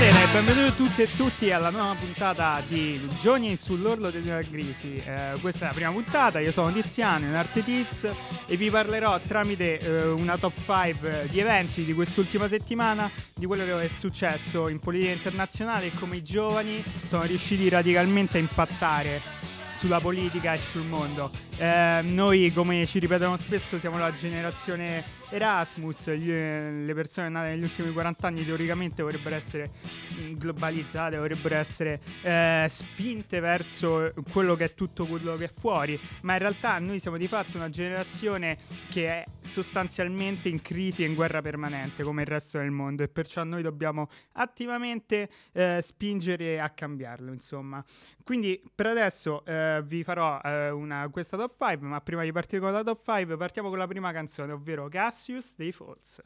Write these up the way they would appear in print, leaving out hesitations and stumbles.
Buonasera e benvenuti tutti e tutti alla nuova puntata di Giorni sull'orlo della crisi. Questa è la prima puntata, io sono Tiziano, in Arte Tiz, e vi parlerò tramite una top 5 di eventi di quest'ultima settimana, di quello che è successo in politica internazionale e come i giovani sono riusciti radicalmente a impattare sulla politica e sul mondo. Noi, come ci ripetono spesso, siamo la generazione Erasmus. Le persone nate negli ultimi 40 anni teoricamente dovrebbero essere globalizzate, dovrebbero essere spinte verso quello che è tutto quello che è fuori, ma in realtà noi siamo di fatto una generazione che è sostanzialmente in crisi e in guerra permanente come il resto del mondo, e perciò noi dobbiamo attivamente spingere a cambiarlo, insomma. Quindi per adesso vi farò questa top 5, ma prima di partire con la top 5 partiamo con la prima canzone, ovvero Cassius dei Falls.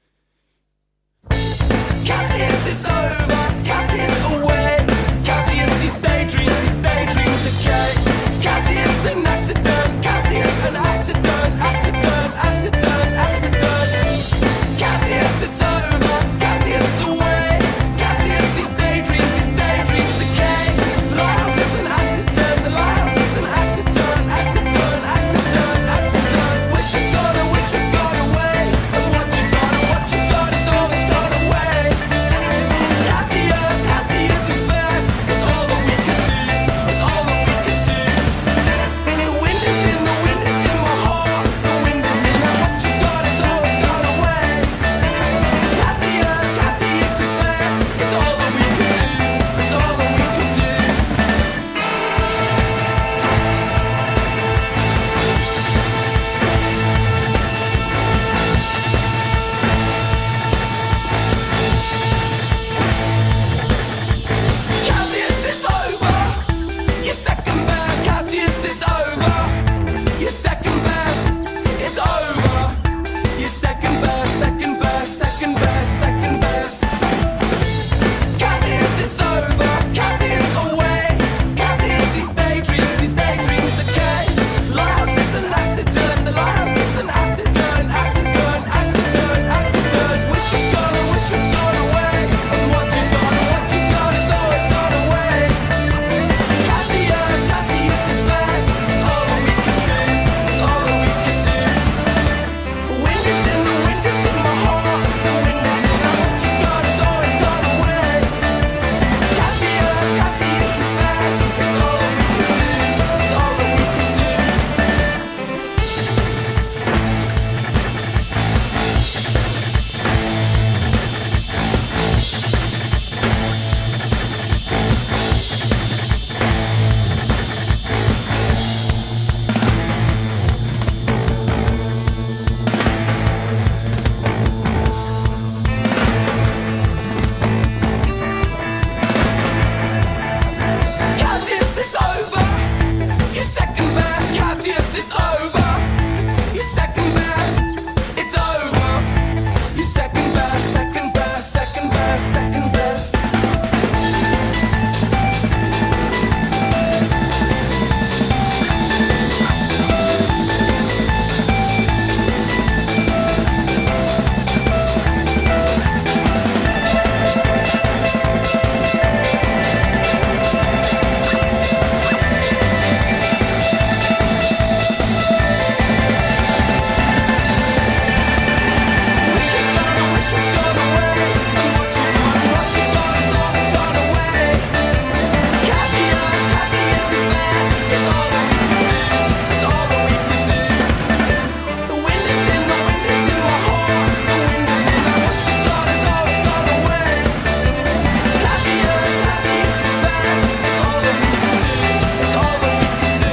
Cassius, it's over. Cassius, away. Cassius, these daydreams, okay. Cassius, an accident. Cassius, an accident. Cassius, it's over. Cassius, away. Cassius, these daydreams, okay. Lies is an accident. The lies is an accident. Wish you got away. And what you got is all that's gone away. Cassius is best. It's all that we can do. It's all that we can do. The wind is in my heart. The wind is in my what you got is all that's gone away. Cassius is best. It's all that we can do. It's all that we can do. Cassius, it's over. Your second best. Cassius, it's over. Your second best. It's over. Your second best. Cassius, it's over. Cassius, away. Cassius, these daydreams, okay. Lives is an accident. The lives is an accident. Wish you got away. And what you got is all it's gone away. Cassius is best. It's all that we can do. It's all that we can do. The wind is in my heart. The wind is in my what you got is all it's gone away. Cassius is best. It's all that we can do. It's all that we can do. Cassius, it's over. Your second best. Cassius, it's over. Your second best. It's over. Your second best. Wish you got away. And what you got is all that's gone away. Cassius is best. It's all that we can do. It's all that we can do. The wind is in my heart. The wind is in my what you got is all that's gone away. Cassius is best. It's all that we can do. It's all that we can do.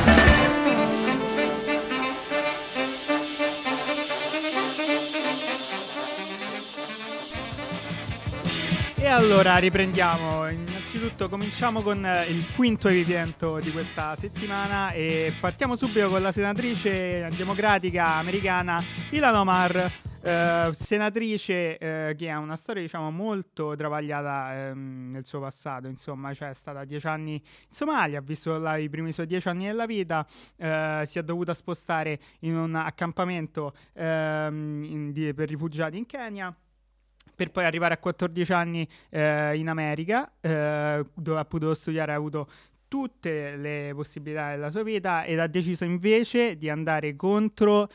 E allora riprendiamo. Innanzitutto cominciamo con il quinto evento di questa settimana e partiamo subito con la senatrice democratica americana Ilhan Omar, senatrice che ha una storia, diciamo, molto travagliata nel suo passato. Insomma, cioè, è stata 10 anni in Somalia, ha visto là i primi suoi 10 anni della vita, si è dovuta spostare in un accampamento per rifugiati in Kenya. per poi arrivare a 14 anni in America, dove ha potuto studiare, ha avuto tutte le possibilità della sua vita, ed ha deciso invece di andare contro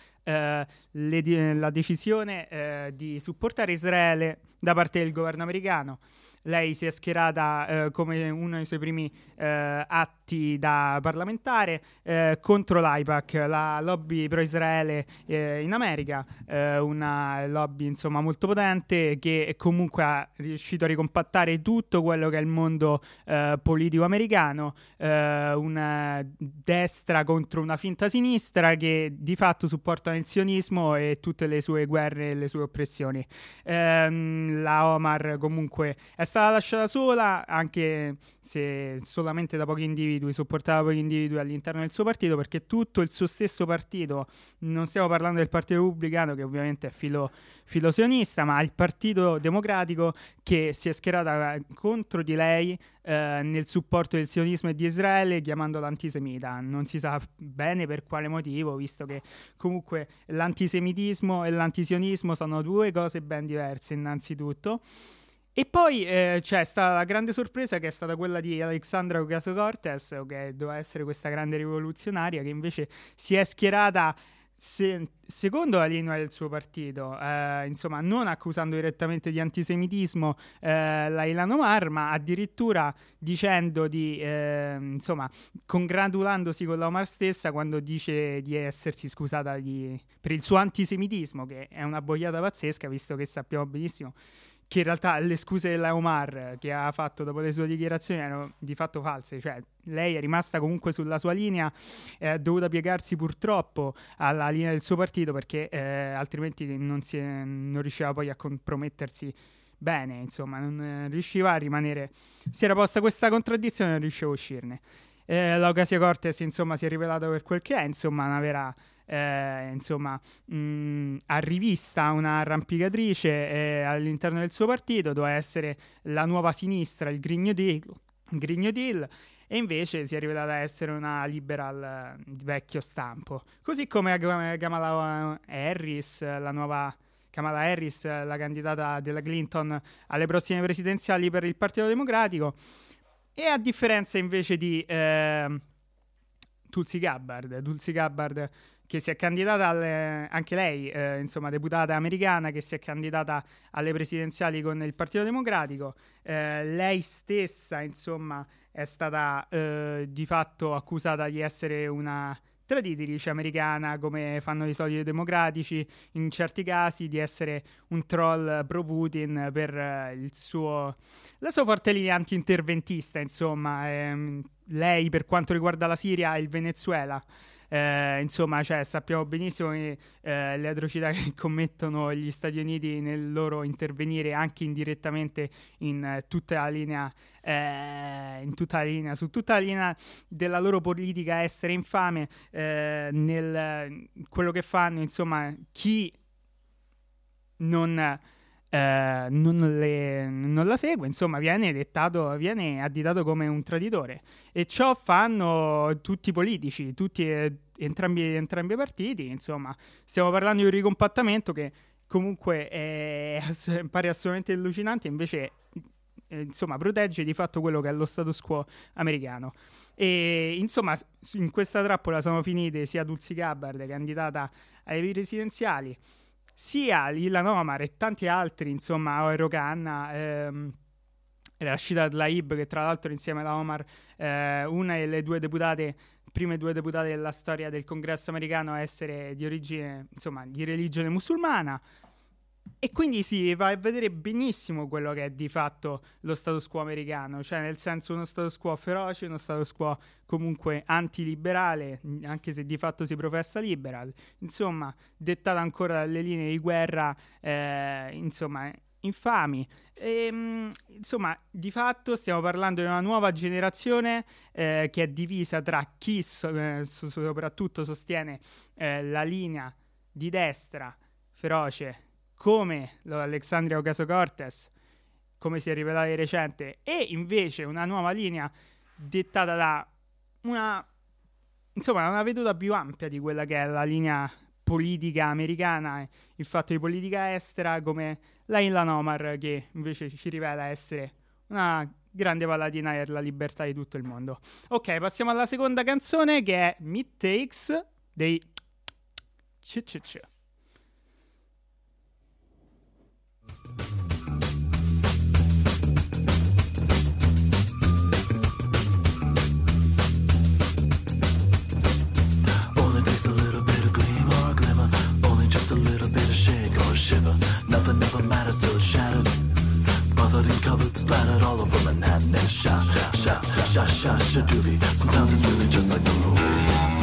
la decisione di supportare Israele da parte del governo americano. Lei si è schierata come uno dei suoi primi atti da parlamentare contro l'AIPAC, la lobby pro-Israele in America, una lobby insomma molto potente, che comunque ha riuscito a ricompattare tutto quello che è il mondo politico americano, una destra contro una finta sinistra che di fatto supportano il sionismo e tutte le sue guerre e le sue oppressioni. La Omar comunque è stata lasciata sola, anche se solamente da pochi individui, supportava pochi individui all'interno del suo partito, perché tutto il suo stesso partito, non stiamo parlando del Partito Repubblicano che ovviamente è filo sionista, ma il Partito Democratico, che si è schierata contro di lei nel supporto del sionismo e di Israele, chiamandola antisemita. Non si sa bene per quale motivo, visto che comunque l'antisemitismo e l'antisionismo sono due cose ben diverse innanzitutto. E poi c'è stata la grande sorpresa, che è stata quella di Alexandria Ocasio-Cortez, che doveva essere questa grande rivoluzionaria, che invece si è schierata secondo la linea del suo partito, insomma non accusando direttamente di antisemitismo la Ilhan Omar, ma addirittura dicendo insomma congratulandosi con la Omar stessa quando dice di essersi scusata per il suo antisemitismo, che è una boiata pazzesca, visto che sappiamo benissimo che in realtà le scuse della Omar che ha fatto dopo le sue dichiarazioni erano di fatto false. Cioè lei è rimasta comunque sulla sua linea e ha dovuto piegarsi purtroppo alla linea del suo partito, perché altrimenti non riusciva poi a compromettersi bene, insomma non riusciva a rimanere, si era posta questa contraddizione e non riusciva a uscirne. L'Ocasio-Cortez insomma si è rivelata per quel che è, insomma una vera arrivista, una arrampicatrice all'interno del suo partito. Doveva essere la nuova sinistra, il Green New Deal, e invece si è rivelata essere una liberal vecchio stampo, così come Kamala Harris, la candidata della Clinton alle prossime presidenziali per il Partito Democratico. E a differenza invece di Tulsi Gabbard, che si è candidata anche lei, insomma deputata americana, che si è candidata alle presidenziali con il Partito Democratico. Lei stessa insomma è stata di fatto accusata di essere una traditrice americana, come fanno i soliti democratici in certi casi, di essere un troll pro Putin per la sua forte linea anti-interventista, insomma. Lei per quanto riguarda la Siria e il Venezuela, insomma, cioè, sappiamo benissimo che le atrocità che commettono gli Stati Uniti nel loro intervenire anche indirettamente in tutta la linea, su tutta la linea della loro politica estera infame, nel quello che fanno, insomma, chi non la segue, insomma, viene additato come un traditore, e ciò fanno tutti i politici, entrambi i partiti. Insomma, stiamo parlando di un ricompattamento che comunque pare assolutamente allucinante, invece insomma protegge di fatto quello che è lo status quo americano. E insomma in questa trappola sono finite sia Tulsi Gabbard, candidata alle presidenziali, sia Ilhan Omar e tanti altri, insomma, Oero Khanna, Rashida Tlaib, che tra l'altro insieme alla Omar una delle prime due deputate della storia del Congresso americano a essere di origine, insomma, di religione musulmana. E quindi si va a vedere benissimo quello che è di fatto lo status quo americano, cioè nel senso uno status quo feroce, uno status quo comunque antiliberale, anche se di fatto si professa liberal, insomma dettata ancora dalle linee di guerra insomma infami. Insomma, di fatto stiamo parlando di una nuova generazione che è divisa tra chi soprattutto sostiene la linea di destra feroce, come Alexandria Ocasio-Cortez, come si è rivelato di recente, e invece una nuova linea dettata da una veduta più ampia di quella che è la linea politica americana, il fatto di politica estera, come la Ilhan Omar, che invece ci rivela essere una grande paladina per la libertà di tutto il mondo. Ok, passiamo alla seconda canzone, che è Meat Takes dei CCC. Only takes a little bit of gleam or a glimmer, only just a little bit of shake or a shiver. Nothing ever matters till it's shattered, smothered and covered, splattered all over Manhattan and shot, shadoobie. Sometimes it's really just like the movies.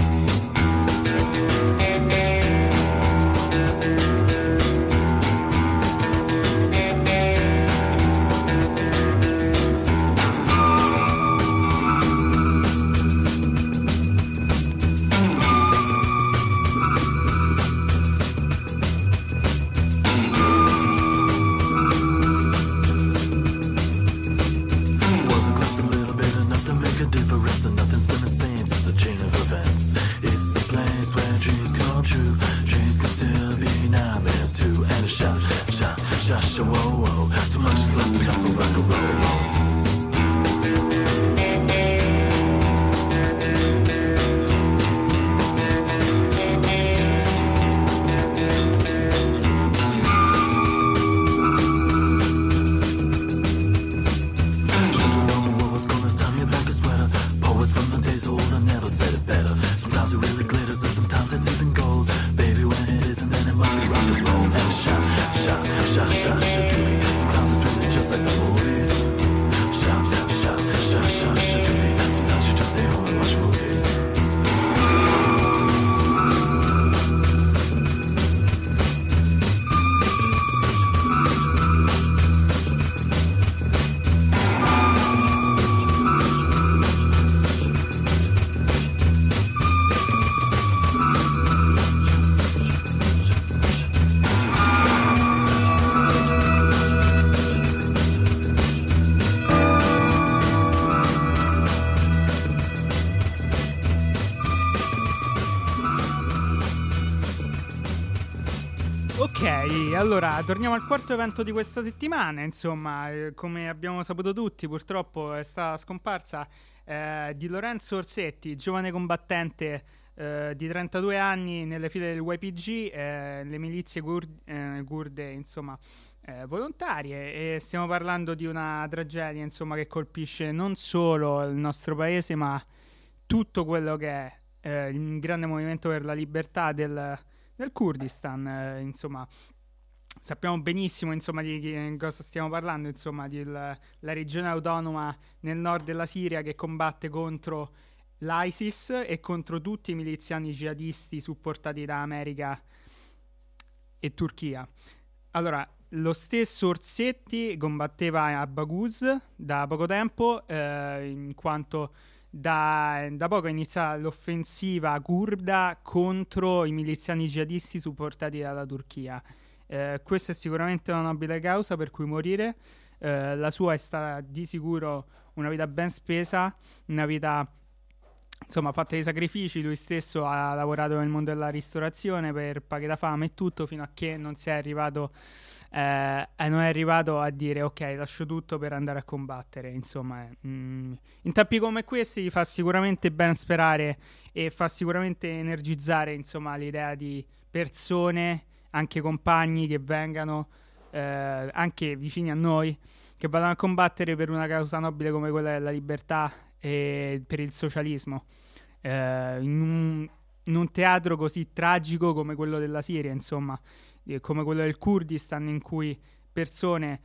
Allora, torniamo al quarto evento di questa settimana. Insomma, come abbiamo saputo tutti, purtroppo è stata scomparsa di Lorenzo Orsetti, giovane combattente di 32 anni nelle file del YPG, le milizie kurde, insomma, volontarie. E stiamo parlando di una tragedia, insomma, che colpisce non solo il nostro paese, ma tutto quello che è il grande movimento per la libertà del Kurdistan, insomma. Sappiamo benissimo, insomma, di cosa stiamo parlando, insomma, la regione autonoma nel nord della Siria che combatte contro l'ISIS e contro tutti i miliziani jihadisti supportati da America e Turchia. Allora, lo stesso Orsetti combatteva a Baghouz da poco tempo, in quanto da poco è iniziata l'offensiva kurda contro i miliziani jihadisti supportati dalla Turchia. Questa è sicuramente una nobile causa per cui morire. La sua è stata di sicuro una vita ben spesa, una vita, insomma, fatta di sacrifici. Lui stesso ha lavorato nel mondo della ristorazione per paghe da fame e tutto, fino a che non è arrivato a dire ok, lascio tutto per andare a combattere. Insomma, in tempi come questi fa sicuramente ben sperare e fa sicuramente energizzare, insomma, l'idea di persone, anche compagni che vengano anche vicini a noi, che vadano a combattere per una causa nobile come quella della libertà e per il socialismo, in un teatro così tragico come quello della Siria, insomma, come quello del Kurdistan, in cui persone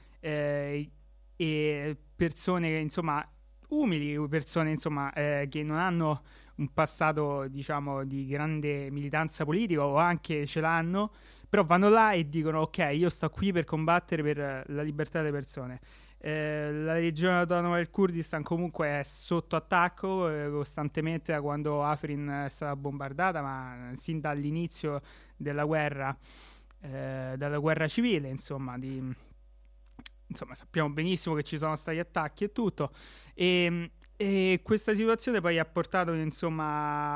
insomma umili, persone, insomma, che non hanno un passato, diciamo, di grande militanza politica, o anche ce l'hanno, però vanno là e dicono ok, io sto qui per combattere per la libertà delle persone. La regione autonoma del Kurdistan comunque è sotto attacco costantemente da quando Afrin è stata bombardata, ma sin dall'inizio della guerra civile, insomma, sappiamo benissimo che ci sono stati attacchi e tutto, e questa situazione poi ha portato, insomma,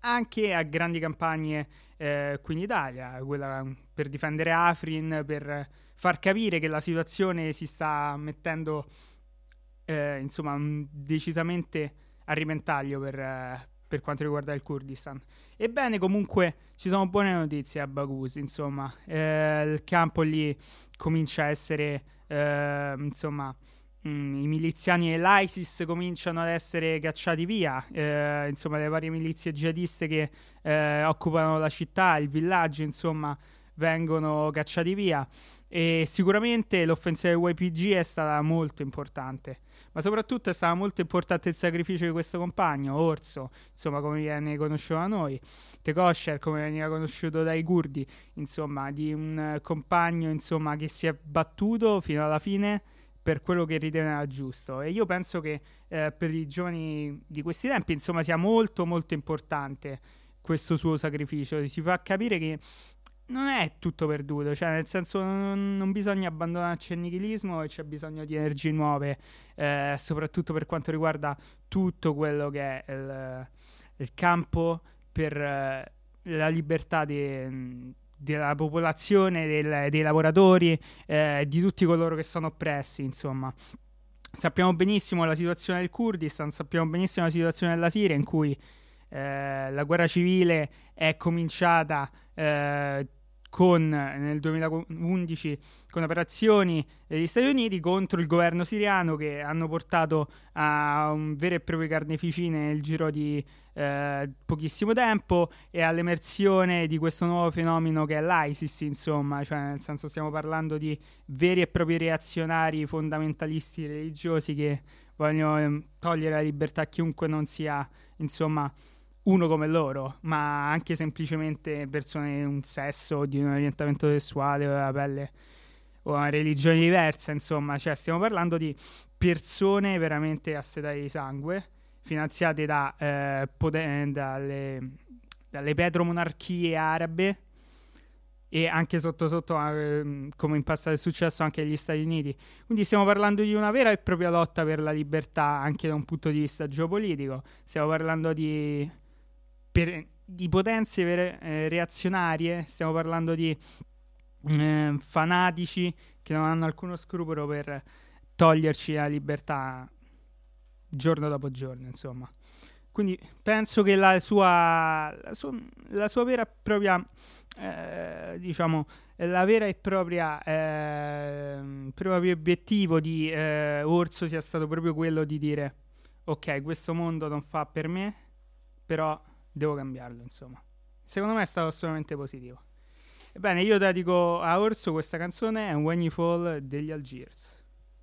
anche a grandi campagne qui in Italia, quella per difendere Afrin, per far capire che la situazione si sta mettendo insomma decisamente a rimentaglio per quanto riguarda il Kurdistan. Ebbene, comunque ci sono buone notizie a Baghuz, insomma. Il campo lì comincia a essere insomma i miliziani dell'ISIS cominciano ad essere cacciati via, insomma le varie milizie jihadiste che occupano la città, il villaggio, insomma vengono cacciati via, e sicuramente l'offensiva del YPG è stata molto importante, ma soprattutto è stato molto importante il sacrificio di questo compagno, Orso, insomma come viene conosciuto da noi, Tekosher come veniva conosciuto dai curdi, insomma di un compagno insomma che si è battuto fino alla fine per quello che riteneva giusto, e io penso che per i giovani di questi tempi insomma sia molto molto importante questo suo sacrificio. Si fa capire che non è tutto perduto, cioè nel senso non bisogna abbandonarci al nichilismo e c'è bisogno di energie nuove, soprattutto per quanto riguarda tutto quello che è il campo per la libertà della popolazione, dei lavoratori, di tutti coloro che sono oppressi, insomma. Sappiamo benissimo la situazione del Kurdistan, sappiamo benissimo la situazione della Siria, in cui la guerra civile è cominciata nel 2011 con operazioni degli Stati Uniti contro il governo siriano, che hanno portato a un vero e proprio carneficine nel giro di pochissimo tempo e all'emersione di questo nuovo fenomeno che è l'ISIS, insomma, cioè nel senso stiamo parlando di veri e propri reazionari fondamentalisti religiosi che vogliono togliere la libertà a chiunque non sia, insomma, uno come loro, ma anche semplicemente persone di un sesso, di un orientamento sessuale o della pelle o una religione diversa, insomma, cioè stiamo parlando di persone veramente assetate di sangue, finanziate dalle petromonarchie arabe e anche sotto come in passato è successo anche negli Stati Uniti. Quindi stiamo parlando di una vera e propria lotta per la libertà anche da un punto di vista geopolitico. Stiamo parlando di potenze reazionarie, stiamo parlando di fanatici che non hanno alcuno scrupolo per toglierci la libertà giorno dopo giorno, insomma. Quindi penso che la sua vera e propria diciamo la vera e propria proprio obiettivo di Orso sia stato proprio quello di dire: ok, questo mondo non fa per me, però devo cambiarlo, insomma. Secondo me è stato assolutamente positivo. Ebbene, io dedico a Orso questa canzone, è When You Fall degli Algiers.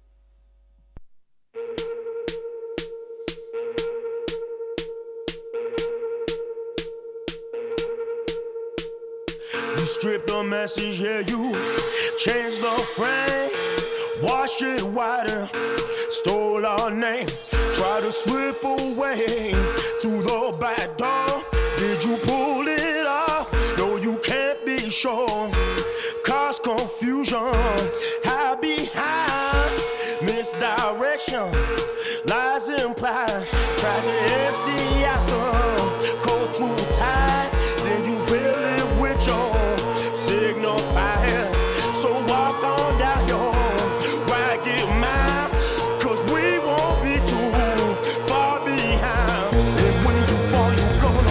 You stripped the message, yeah, you changed the frame, washed it whiter, stole our name, tried to slip away through the back door. Did you pull it off? No, you can't be sure. Cause confusion, hide behind misdirection, lies implied. Tried to empty out the cold true ties, then you fill it with your signal fire. So walk on down your ragged mile, cause we won't be too far behind. And when you fall, you're gonna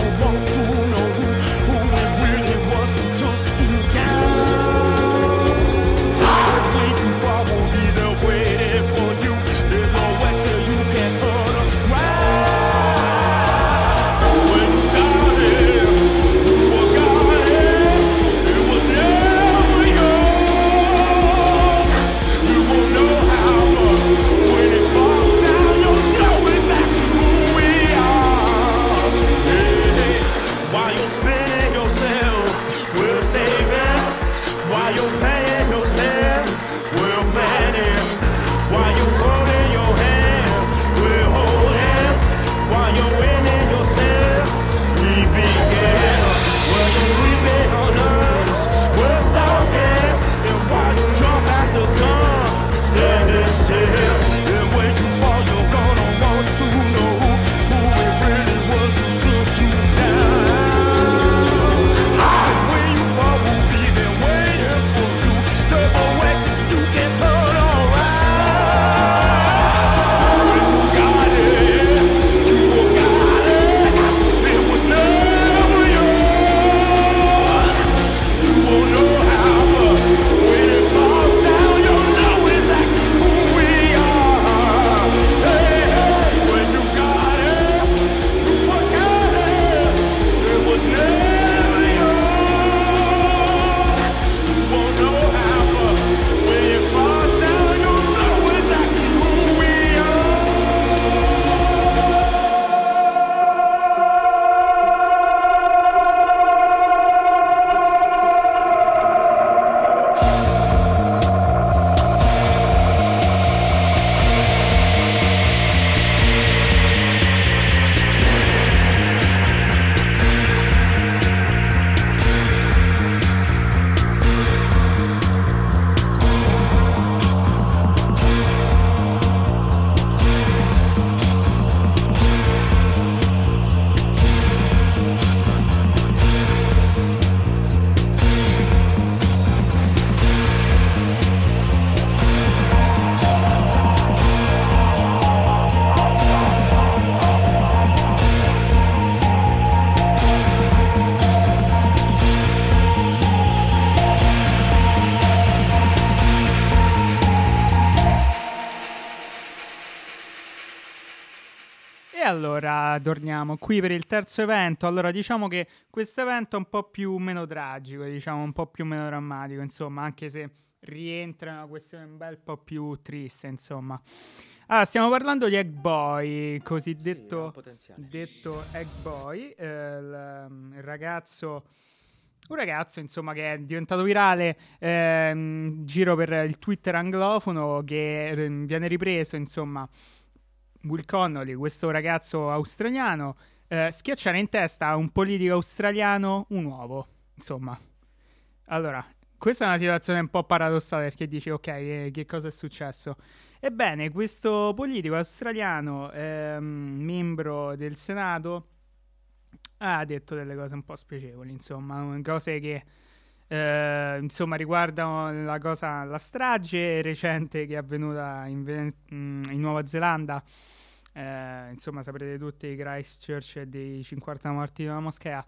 Allora, torniamo qui per il terzo evento. Allora, diciamo che questo evento è un po' più meno tragico, diciamo un po' più meno drammatico, insomma, anche se rientra in una questione un bel po' più triste, insomma. Allora, stiamo parlando di Egg Boy, cosiddetto detto Egg Boy, il ragazzo... Un ragazzo, insomma, che è diventato virale in giro per il Twitter anglofono, che viene ripreso, insomma, Will Connolly, questo ragazzo australiano, schiacciare in testa a un politico australiano un uovo, insomma. Allora, questa è una situazione un po' paradossale, perché dici, ok, che cosa è successo? Ebbene, questo politico australiano, membro del Senato, ha detto delle cose un po' spiacevoli, insomma, cose che insomma riguardano la strage recente che è avvenuta in Nuova Zelanda. Insomma, saprete tutti i Christchurch e dei 50 morti di una moschea.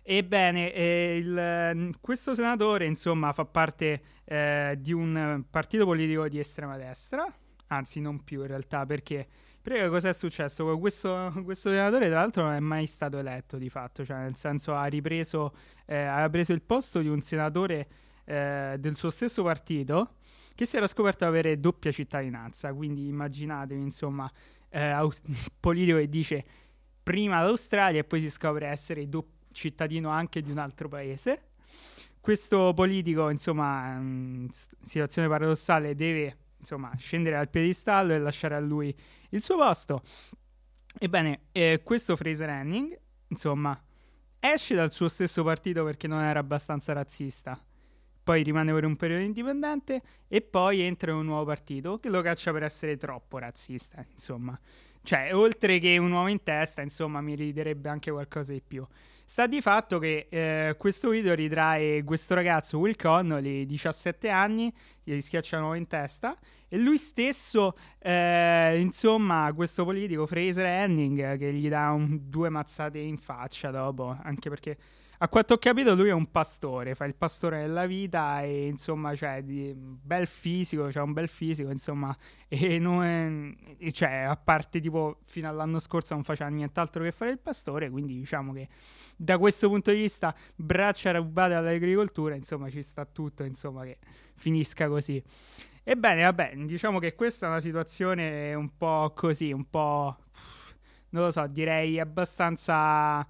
Ebbene, questo senatore, insomma, fa parte di un partito politico di estrema destra, anzi non più in realtà, perché cosa è successo? Questo senatore, tra l'altro, non è mai stato eletto di fatto, cioè nel senso aveva preso il posto di un senatore del suo stesso partito, che si era scoperto avere doppia cittadinanza. Quindi immaginatevi, insomma, un politico che dice prima l'Australia e poi si scopre essere cittadino anche di un altro paese. Questo politico, insomma, situazione paradossale, deve, insomma, scendere dal piedistallo e lasciare a lui il suo posto. Ebbene, questo Fraser Anning, insomma, esce dal suo stesso partito perché non era abbastanza razzista, poi rimane per un periodo indipendente e poi entra in un nuovo partito che lo caccia per essere troppo razzista, insomma. Cioè, oltre che un uomo in testa, insomma, mi riderebbe anche qualcosa di più. Sta di fatto che questo video ritrae questo ragazzo, Will Connolly, 17 anni, che gli schiaccia un uovo in testa, e lui stesso, insomma, questo politico, Fraser Anning, che gli dà due mazzate in faccia dopo, anche perché, a quanto ho capito, lui è un pastore, fa il pastore della vita e, insomma, cioè, bel fisico, c'ha un bel fisico, insomma, e non è, cioè, a parte, tipo, fino all'anno scorso non faceva nient'altro che fare il pastore, quindi diciamo che da questo punto di vista, braccia rubate all'agricoltura, insomma, ci sta tutto, insomma, che finisca così. Ebbene, vabbè, diciamo che questa è una situazione un po' così, un po', non lo so, direi abbastanza,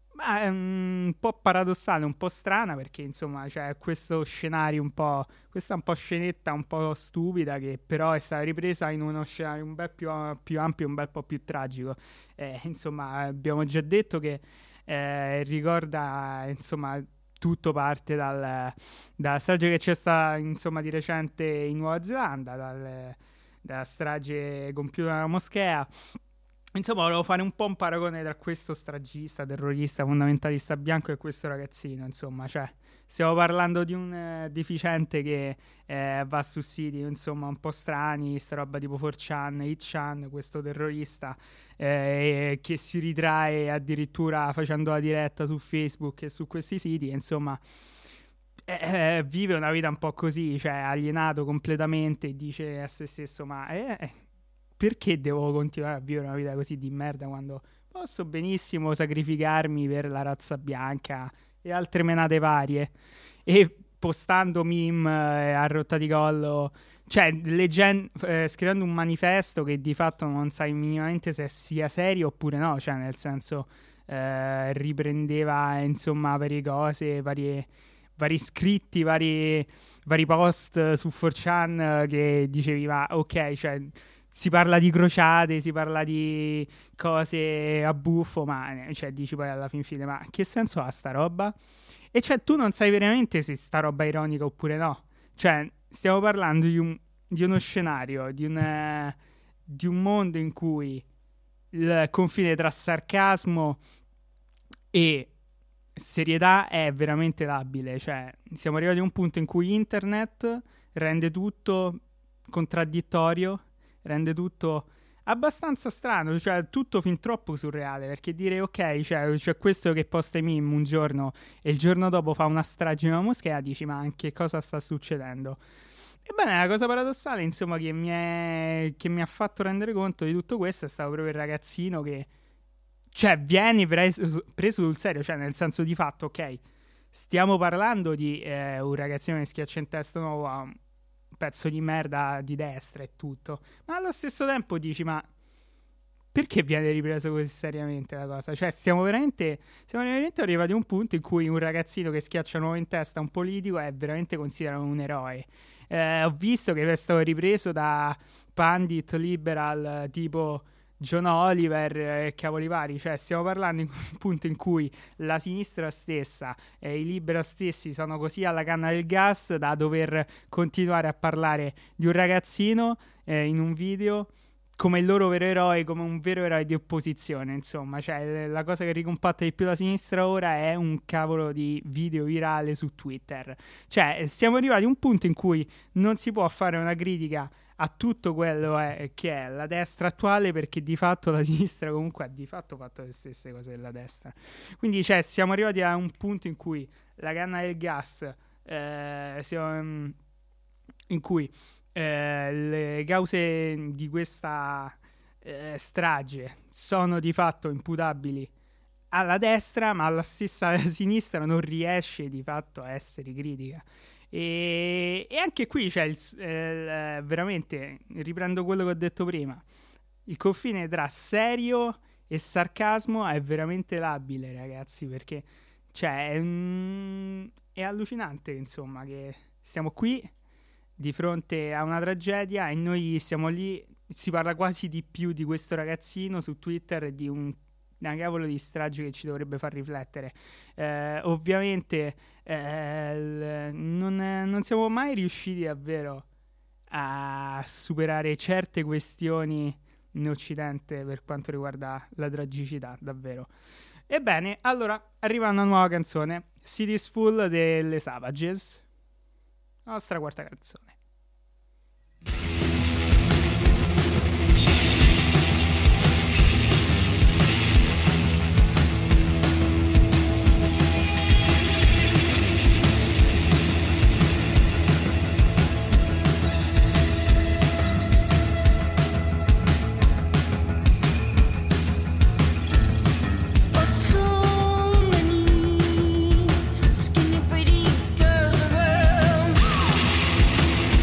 un po' paradossale, un po' strana, perché, insomma, c'è questo scenario un po', questa un po' scenetta, un po' stupida, che però è stata ripresa in uno scenario un bel più ampio, un bel po' più tragico. Insomma, abbiamo già detto che ricorda, insomma, tutto parte dalla strage che c'è stata, insomma, di recente in Nuova Zelanda, dalla strage compiuta nella moschea. Insomma, volevo fare un po' un paragone tra questo stragista, terrorista, fondamentalista bianco e questo ragazzino, insomma, cioè, stiamo parlando di un deficiente che va su siti, insomma, un po' strani, sta roba tipo 4chan, 8chan, questo terrorista che si ritrae addirittura facendo la diretta su Facebook e su questi siti, insomma, vive una vita un po' così, cioè alienato completamente, e dice a se stesso, ma perché devo continuare a vivere una vita così di merda quando posso benissimo sacrificarmi per la razza bianca e altre menate varie? E postando meme a rotta di collo, cioè scrivendo un manifesto che di fatto non sai minimamente se sia serio oppure no, cioè nel senso riprendeva, insomma, varie cose, vari scritti, vari post su 4chan che dicevi, ma ok, cioè si parla di crociate, si parla di cose a buffo, ma cioè dici poi alla fine, ma che senso ha sta roba? E cioè tu non sai veramente se sta roba è ironica oppure no. Cioè stiamo parlando di uno scenario, di un mondo in cui il confine tra sarcasmo e serietà è veramente labile. Cioè siamo arrivati a un punto in cui internet rende tutto contraddittorio, rende tutto abbastanza strano, cioè tutto fin troppo surreale, perché dire ok, cioè c'è questo che posta i meme un giorno e il giorno dopo fa una strage in una moschea, dici ma anche cosa sta succedendo? Ebbene, la cosa paradossale, insomma, che mi ha fatto rendere conto di tutto questo è stato proprio il ragazzino che cioè vieni preso sul serio, cioè nel senso di fatto, ok, stiamo parlando di un ragazzino che schiaccia in testa un uomo, un pezzo di merda di destra e tutto, ma allo stesso tempo dici, ma perché viene ripreso così seriamente la cosa? Cioè siamo veramente arrivati a un punto in cui un ragazzino che schiaccia un uomo in testa a un politico è veramente considerato un eroe. Ho visto che è stato ripreso da pundit liberal tipo John Oliver e cavoli vari, cioè stiamo parlando in un punto in cui la sinistra stessa e i liberal stessi sono così alla canna del gas da dover continuare a parlare di un ragazzino in un video come il loro vero eroe, come un vero eroe di opposizione, insomma, cioè la cosa che ricompatta di più la sinistra ora è un cavolo di video virale su Twitter. Cioè siamo arrivati a un punto in cui non si può fare una critica a tutto quello che è la destra attuale, perché di fatto la sinistra comunque ha di fatto fatto le stesse cose della destra. Quindi cioè siamo arrivati a un punto in cui la canna del gas in cui le cause di questa strage sono di fatto imputabili alla destra, ma alla stessa sinistra non riesce di fatto a essere critica. E anche qui c'è veramente, riprendo quello che ho detto prima, il confine tra serio e sarcasmo è veramente labile, ragazzi, perché cioè è allucinante, insomma, che siamo qui di fronte a una tragedia e noi siamo lì, si parla quasi di più di questo ragazzino su Twitter e di una cavolo di strage che ci dovrebbe far riflettere. Ovviamente non siamo mai riusciti davvero a superare certe questioni in Occidente per quanto riguarda la tragicità, davvero. Ebbene, allora arriva una nuova canzone, Cities Full delle Savages, la nostra quarta canzone. Skinny pretty girls around.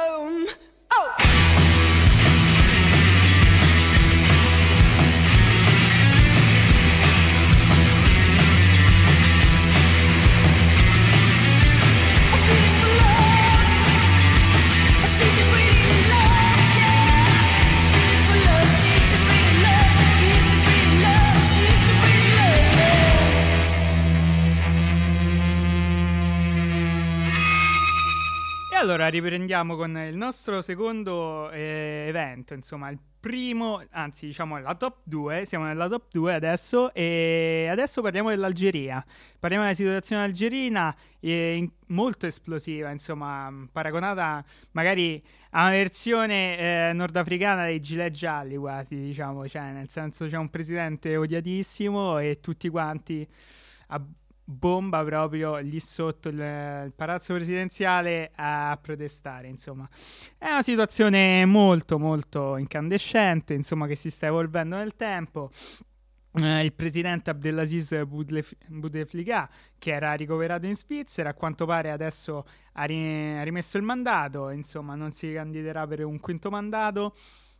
Allora riprendiamo con il nostro secondo evento, insomma il primo, anzi diciamo la top 2, siamo nella top 2 adesso e adesso parliamo dell'Algeria, parliamo della situazione algerina molto esplosiva, insomma paragonata magari a una versione nordafricana dei gilet gialli quasi, diciamo, cioè nel senso c'è un presidente odiatissimo e tutti quanti a bomba proprio lì sotto il palazzo presidenziale a protestare, insomma è una situazione molto molto incandescente, insomma, che si sta evolvendo nel tempo. Il presidente Abdelaziz Bouteflika, che era ricoverato in Svizzera, a quanto pare adesso ha rimesso il mandato, insomma non si candiderà per un quinto mandato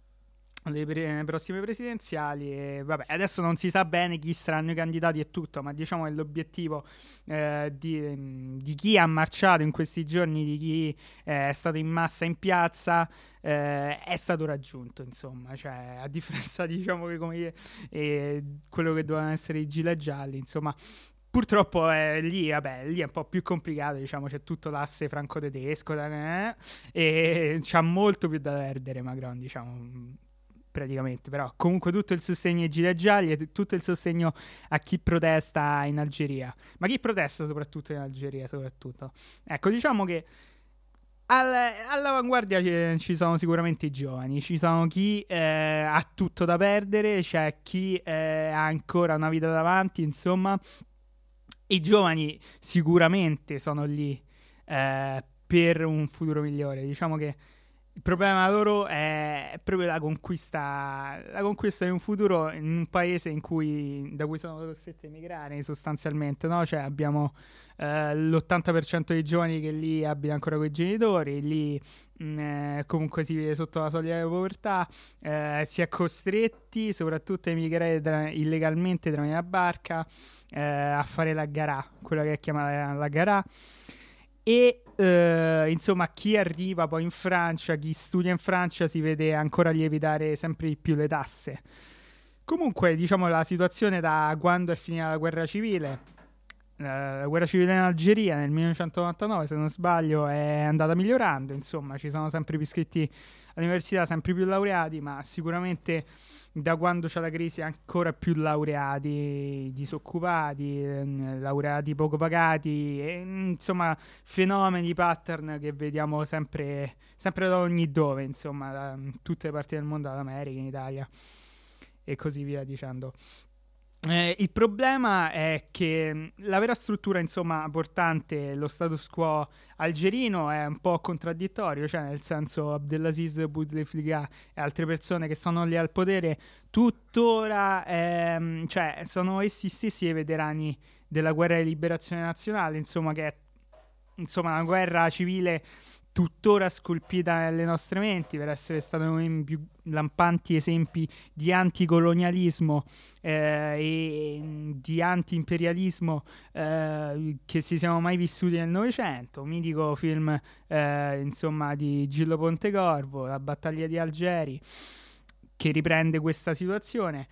alle prossime presidenziali e vabbè, adesso non si sa bene chi saranno i candidati e tutto, ma diciamo che l'obiettivo di chi ha marciato in questi giorni, di chi è stato in massa in piazza, è stato raggiunto, insomma, cioè a differenza diciamo che come quello che dovevano essere i gilet gialli, insomma. Purtroppo lì è un po' più complicato, diciamo, c'è tutto l'asse franco-tedesco e c'ha molto più da perdere Macron, diciamo, praticamente, però comunque tutto il sostegno ai gilet gialli e tutto il sostegno a chi protesta in Algeria, ma chi protesta soprattutto in Algeria, soprattutto, ecco, diciamo che all'avanguardia ci sono sicuramente i giovani, ci sono chi ha tutto da perdere, c'è chi ha ancora una vita davanti, insomma. I giovani sicuramente sono lì per un futuro migliore. Diciamo che il problema loro è proprio la conquista di un futuro in un paese da cui sono costretti a emigrare sostanzialmente, no? Cioè abbiamo l'80% dei giovani che lì abita ancora con i genitori, lì comunque si vive sotto la soglia di povertà, si è costretti soprattutto a emigrare illegalmente tramite la barca, a fare la gara, quella che è chiamata la gara. E insomma chi arriva poi in Francia, chi studia in Francia si vede ancora lievitare sempre di più le tasse. Comunque diciamo la situazione da quando è finita la guerra civile in Algeria nel 1999 se non sbaglio è andata migliorando, insomma ci sono sempre più iscritti all'università, sempre più laureati, ma sicuramente da quando c'è la crisi ancora più laureati disoccupati, laureati poco pagati, insomma fenomeni, pattern che vediamo sempre da ogni dove, insomma da tutte le parti del mondo, dall'America, in Italia e così via dicendo. Il problema è che la vera struttura, insomma, portante, lo status quo algerino è un po' contraddittorio, cioè nel senso Abdelaziz Bouteflika e altre persone che sono lì al potere tuttora, cioè sono essi stessi i veterani della guerra di liberazione nazionale, insomma, che è una guerra civile tuttora scolpita nelle nostre menti per essere stato uno dei più lampanti esempi di anticolonialismo e di anti-imperialismo che si siamo mai vissuti nel Novecento. Mitico film insomma di Gillo Pontecorvo, La battaglia di Algeri, che riprende questa situazione.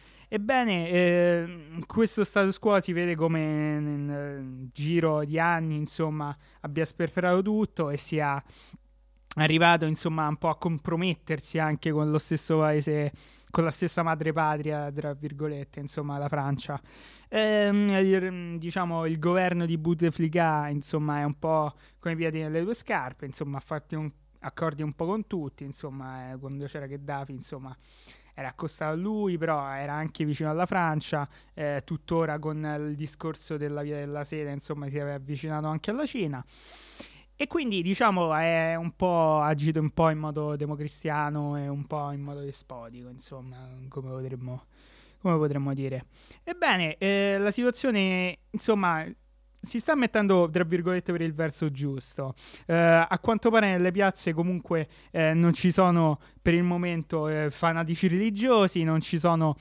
Ebbene, questo status quo si vede come nel giro di anni, insomma, abbia sperperato tutto e sia arrivato, insomma, un po' a compromettersi anche con lo stesso paese, con la stessa madrepatria, tra virgolette, insomma, la Francia. Diciamo, il governo di Bouteflika, insomma, è un po' come i piedi nelle due scarpe, insomma, ha fatto accordi un po' con tutti, insomma, quando c'era Gheddafi, insomma, era accostato a lui, però era anche vicino alla Francia, tuttora con il discorso della via della seta, insomma si è avvicinato anche alla Cina e quindi diciamo è un po' agito un po' in modo democristiano e un po' in modo despotico, insomma, come potremmo dire. Ebbene, la situazione, insomma, si sta mettendo, tra virgolette, per il verso giusto. A quanto pare nelle piazze comunque non ci sono per il momento fanatici religiosi, non ci sono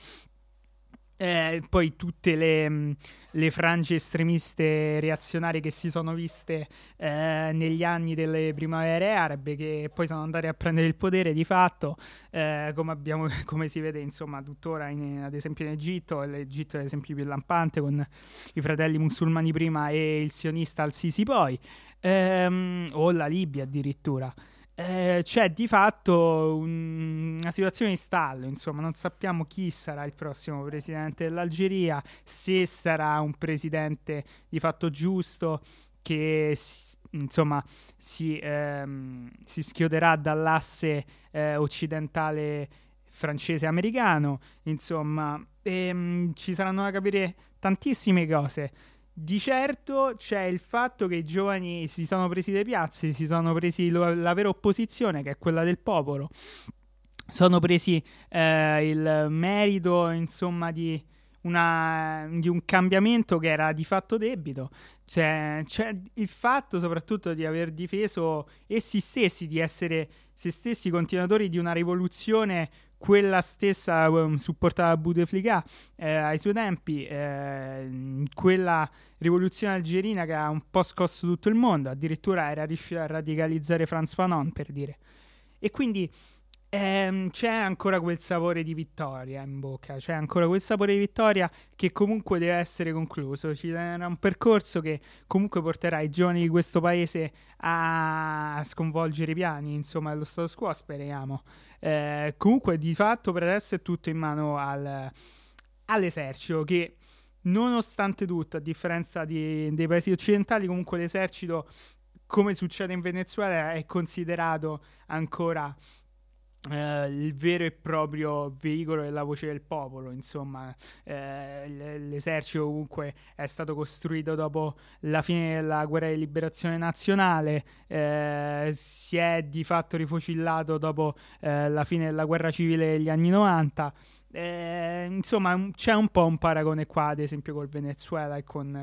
poi tutte le frange estremiste reazionarie che si sono viste negli anni delle primavere arabe, che poi sono andate a prendere il potere di fatto, come si vede insomma tuttora ad esempio in Egitto. L'Egitto è l'esempio più lampante, con i fratelli musulmani prima e il sionista al-Sisi poi, o la Libia addirittura. C'è di fatto una situazione di stallo, insomma, non sappiamo chi sarà il prossimo presidente dell'Algeria, se sarà un presidente di fatto giusto che insomma si schioderà dall'asse occidentale francese-americano, insomma, ci saranno da capire tantissime cose. Di certo c'è il fatto che i giovani si sono presi le piazze, si sono presi la vera opposizione, che è quella del popolo, sono presi il merito, insomma, di un cambiamento che era di fatto debito. C'è il fatto soprattutto di aver difeso essi stessi, di essere se stessi continuatori di una rivoluzione, quella stessa supportata da Bouteflika ai suoi tempi, quella rivoluzione algerina che ha un po' scosso tutto il mondo, addirittura era riuscita a radicalizzare Frantz Fanon, per dire. E quindi c'è ancora quel sapore di vittoria in bocca, c'è ancora quel sapore di vittoria che comunque deve essere concluso. Ci sarà un percorso che comunque porterà i giovani di questo paese a sconvolgere i piani, insomma, dello status quo, speriamo. Comunque di fatto per adesso è tutto in mano all'esercito, che nonostante tutto, a differenza dei paesi occidentali, comunque l'esercito, come succede in Venezuela, è considerato ancora il vero e proprio veicolo della voce del popolo, insomma. L'esercito comunque è stato costruito dopo la fine della guerra di liberazione nazionale, si è di fatto rifocillato dopo la fine della guerra civile degli anni 90. Insomma, c'è un po' un paragone qua, ad esempio col Venezuela, e con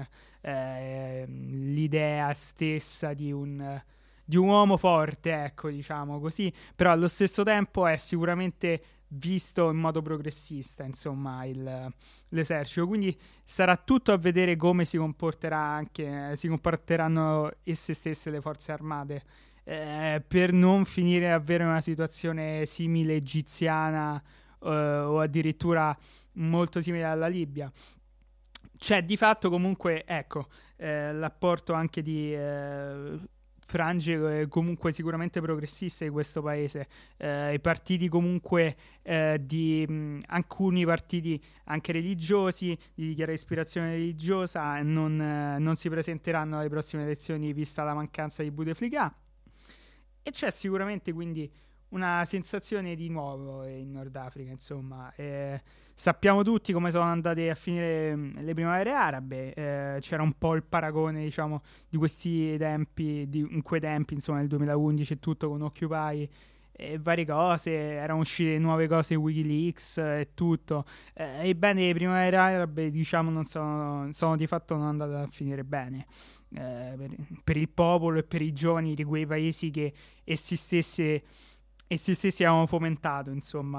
l'idea stessa di un uomo forte, ecco, diciamo così, però allo stesso tempo è sicuramente visto in modo progressista, insomma, l'esercito. Quindi sarà tutto a vedere come si comporteranno esse stesse le forze armate, per non finire davvero in una situazione simile egiziana, o addirittura molto simile alla Libia. C'è di fatto comunque, ecco, l'apporto anche di frange comunque sicuramente progressiste di questo paese, i partiti comunque alcuni partiti anche religiosi, di chiara ispirazione religiosa, non si presenteranno alle prossime elezioni vista la mancanza di Bouteflika, e c'è sicuramente quindi una sensazione di nuovo in Nord Africa, insomma. Sappiamo tutti come sono andate a finire le primavere arabe, c'era un po' il paragone, diciamo, di questi tempi, in quei tempi, insomma, nel 2011 e tutto, con Occupy e varie cose, erano uscite nuove cose, Wikileaks e tutto. Ebbene, le primavere arabe, diciamo, non sono di fatto non andate a finire bene. Per il popolo e per i giovani di quei paesi che essi stessi avevano fomentato, insomma.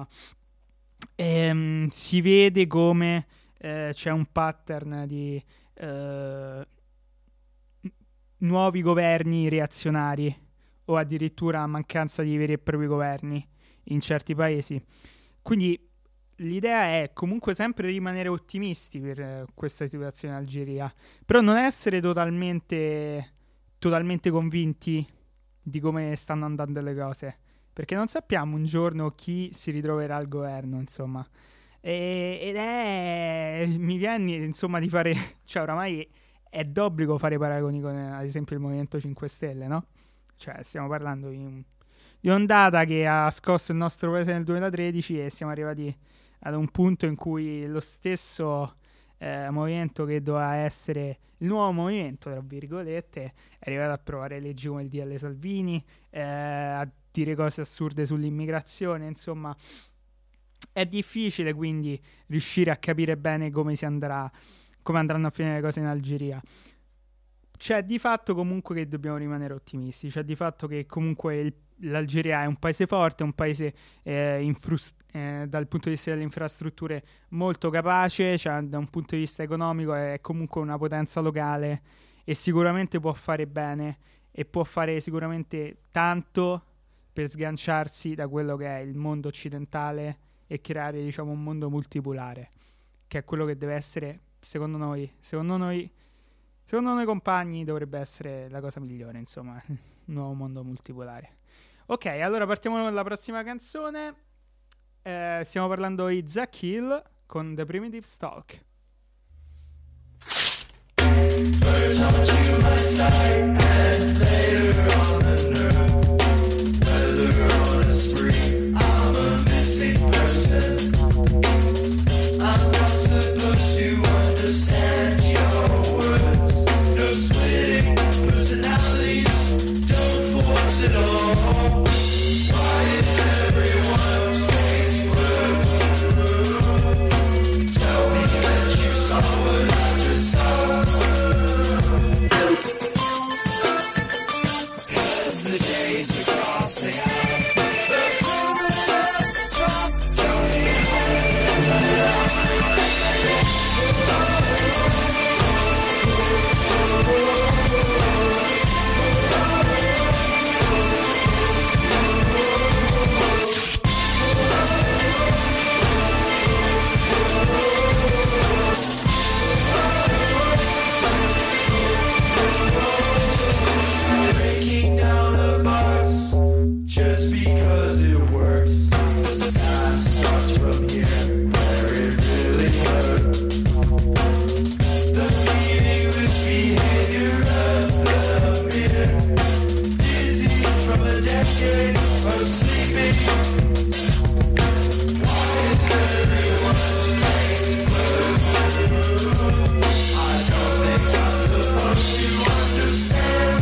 Si vede come c'è un pattern di nuovi governi reazionari, o addirittura mancanza di veri e propri governi in certi paesi. Quindi l'idea è comunque sempre rimanere ottimisti per questa situazione in Algeria, però non essere totalmente convinti di come stanno andando le cose, perché non sappiamo un giorno chi si ritroverà al governo, insomma. Mi viene, insomma, di fare, cioè, oramai è d'obbligo fare paragoni con, ad esempio, il Movimento 5 Stelle, no? Cioè, stiamo parlando di un'ondata che ha scosso il nostro paese nel 2013, e siamo arrivati ad un punto in cui lo stesso movimento, che doveva essere il nuovo movimento, tra virgolette, è arrivato a approvare leggi come il DL Salvini, a dire cose assurde sull'immigrazione. Insomma, è difficile quindi riuscire a capire bene come andranno a finire le cose in Algeria. c'è di fatto comunque che dobbiamo rimanere ottimisti, c'è di fatto che comunque l'Algeria è un paese forte, un paese dal punto di vista delle infrastrutture molto capace, cioè da un punto di vista economico è comunque una potenza locale e sicuramente può fare bene e può fare sicuramente tanto per sganciarsi da quello che è il mondo occidentale e creare, diciamo, un mondo multipolare, che è quello che deve essere, secondo noi compagni, dovrebbe essere la cosa migliore, insomma, un nuovo mondo multipolare. Ok, allora partiamo con la prossima canzone. Stiamo parlando di Zach Hill con The Primitive Stalk. First taught you my sight, and later on the nerve. Whether on a spree, I'm a missing person. I'm not supposed to understand your words. No splitting personalities, don't force it all. Why is everyone's face blue? Tell me that you saw what I just saw. The days are crossing out. The promises drop. Going breaking down a box just because it works. The sky starts from here, where it really hurt. The meaningless behavior of the mirror. Dizzy from a decade of sleeping. Why is everyone's face blue? I don't think I'm supposed to understand.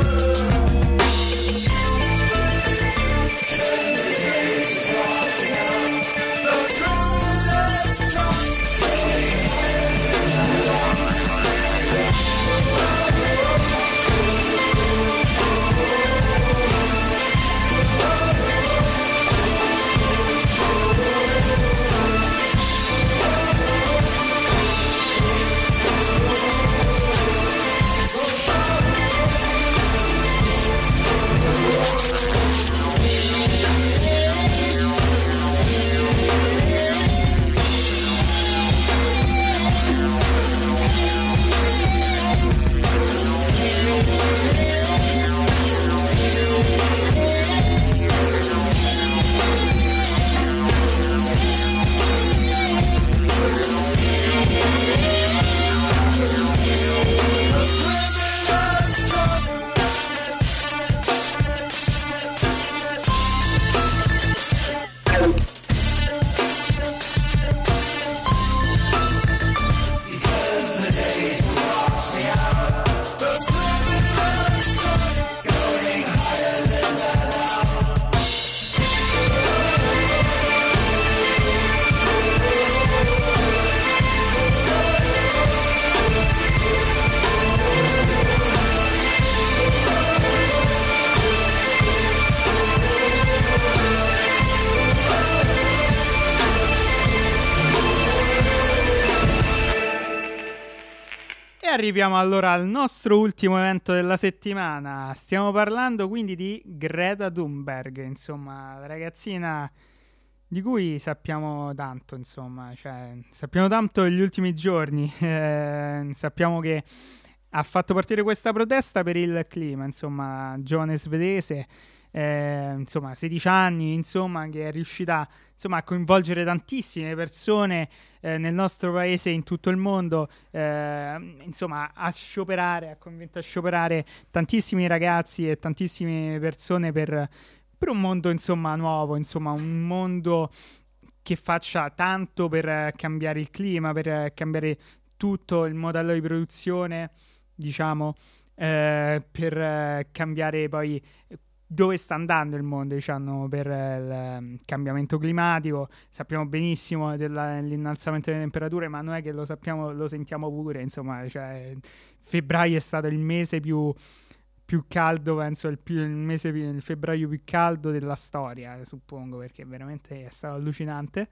Arriviamo allora al nostro ultimo evento della settimana. Stiamo parlando quindi di Greta Thunberg, insomma, la ragazzina di cui sappiamo tanto, insomma, cioè sappiamo tanto negli ultimi giorni. Sappiamo che ha fatto partire questa protesta per il clima, insomma, giovane svedese, insomma 16 anni, insomma, che è riuscita, insomma, a coinvolgere tantissime persone nel nostro paese e in tutto il mondo, insomma, a scioperare, ha convinto a scioperare tantissimi ragazzi e tantissime persone per un mondo, insomma, nuovo, insomma, un mondo che faccia tanto per cambiare il clima, per cambiare tutto il modello di produzione, diciamo, per cambiare poi dove sta andando il mondo, diciamo, per il cambiamento climatico. Sappiamo benissimo dell'innalzamento delle temperature, ma non è che lo sappiamo, lo sentiamo pure, insomma, cioè, febbraio è stato il mese più caldo, penso, il febbraio più caldo della storia, suppongo, perché veramente è stato allucinante.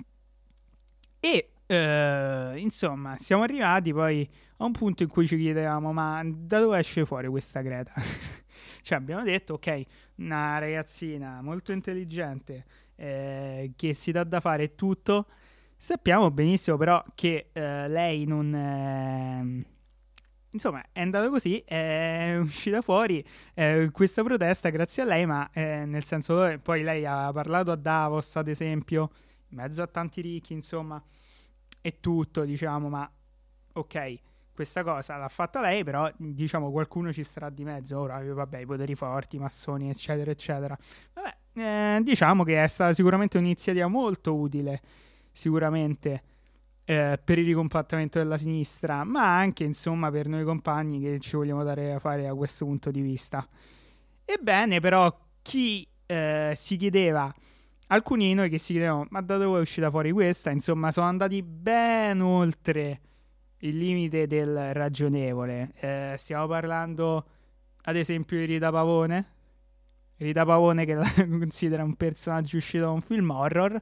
E insomma, siamo arrivati poi a un punto in cui ci chiedevamo: ma da dove esce fuori questa Greta? Cioè, abbiamo detto, ok, una ragazzina molto intelligente, che si dà da fare tutto. Sappiamo benissimo però che lei non... insomma, è andata così, è uscita fuori questa protesta grazie a lei, ma nel senso, poi lei ha parlato a Davos, ad esempio, in mezzo a tanti ricchi, insomma, e tutto, diciamo, ma ok, questa cosa l'ha fatta lei, però, diciamo, qualcuno ci starà di mezzo. Ora, vabbè, i poteri forti, i massoni, eccetera, eccetera. Vabbè, diciamo che è stata sicuramente un'iniziativa molto utile, sicuramente, per il ricompattamento della sinistra, ma anche, insomma, per noi compagni che ci vogliamo dare a fare da questo punto di vista. Ebbene, però, chi si chiedeva, alcuni di noi che si chiedevano: ma da dove è uscita fuori questa? Insomma, sono andati ben oltre il limite del ragionevole. Stiamo parlando, ad esempio, di Rita Pavone. Rita Pavone, che la considera un personaggio uscito da un film horror.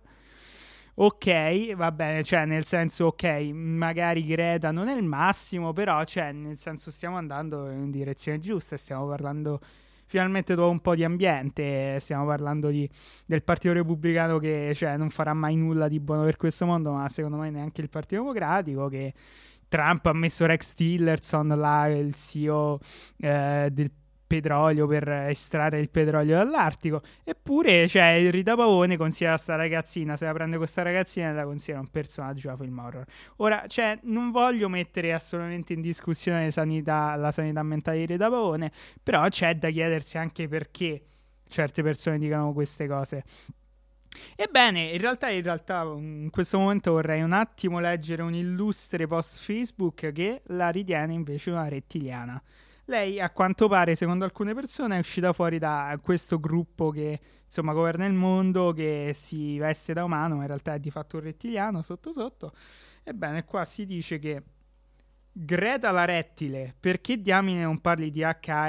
Ok, va bene, cioè nel senso, ok, magari Greta non è il massimo, però, cioè, nel senso, stiamo andando in direzione giusta. Stiamo parlando finalmente dopo un po' di ambiente, stiamo parlando del Partito Repubblicano che, cioè, non farà mai nulla di buono per questo mondo, ma secondo me neanche il Partito Democratico, che Trump ha messo Rex Tillerson là, il CEO del petrolio, per estrarre il petrolio dall'Artico. Eppure, cioè, Rita Pavone considera sta ragazzina, se la prende questa ragazzina, la considera un personaggio da film horror. Ora, cioè, non voglio mettere assolutamente in discussione la sanità mentale di Rita Pavone, però c'è da chiedersi anche perché certe persone dicano queste cose. Ebbene, in realtà in questo momento vorrei un attimo leggere un illustre post Facebook che la ritiene invece una rettiliana. Lei, a quanto pare, secondo alcune persone, è uscita fuori da questo gruppo che, insomma, governa il mondo, che si veste da umano, ma in realtà è di fatto un rettiliano sotto sotto. Ebbene, qua si dice che Greta la rettile, perché diamine non parli di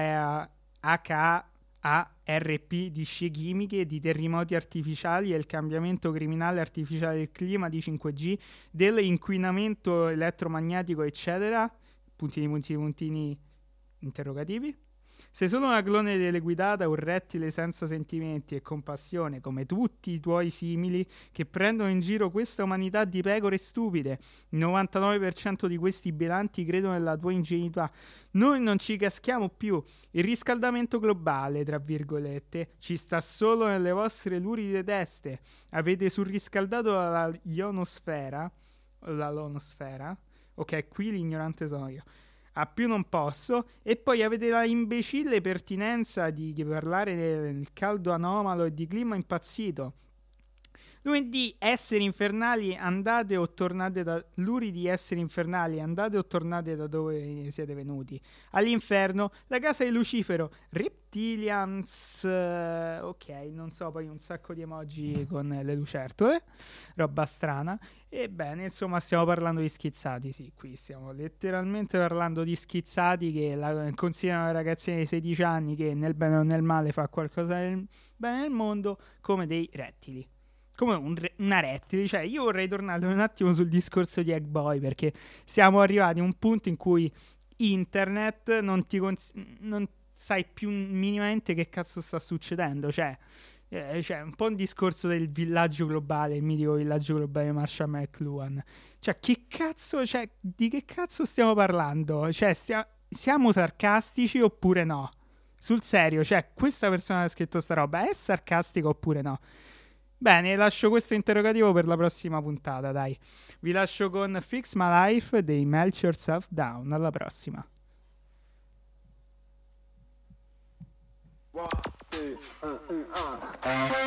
HARP, di scie chimiche, di terremoti artificiali e il cambiamento criminale artificiale del clima, di 5G, dell'inquinamento elettromagnetico, eccetera? Puntini interrogativi. Sei solo una clone dell'equidata, un rettile senza sentimenti e compassione, come tutti i tuoi simili che prendono in giro questa umanità di pecore stupide. Il 99% di questi belanti credono nella tua ingenuità. Noi non ci caschiamo più. Il riscaldamento globale, tra virgolette, ci sta solo nelle vostre luride teste. Avete surriscaldato la ionosfera. Ok, qui l'ignorante sono io. A più non posso. E poi avete la imbecille pertinenza di parlare del caldo anomalo e di clima impazzito. Lunedì, esseri infernali, andate o tornate da luridi esseri infernali, andate o tornate da dove siete venuti. All'inferno, la casa di Lucifero, Reptilians, ok, non so, poi un sacco di emoji con le lucertole, roba strana. Ebbene, insomma, stiamo parlando di schizzati, sì, qui stiamo letteralmente parlando di schizzati che considerano la ragazzina di 16 anni che nel bene o nel male fa qualcosa del bene nel mondo come dei rettili. Come una rettile. Cioè, io vorrei tornare un attimo sul discorso di Eggboy, perché siamo arrivati a un punto in cui internet non sai più minimamente che cazzo sta succedendo. Cioè, un po' un discorso del villaggio globale, il mitico villaggio globale di Marshall McLuhan. Cioè, di che cazzo stiamo parlando? Cioè, siamo sarcastici oppure no? Sul serio, cioè, questa persona che ha scritto sta roba è sarcastica oppure no? Bene, lascio questo interrogativo per la prossima puntata, dai. Vi lascio con Fix My Life dei Melt Yourself Down. Alla prossima. 1, 2, 1, 1.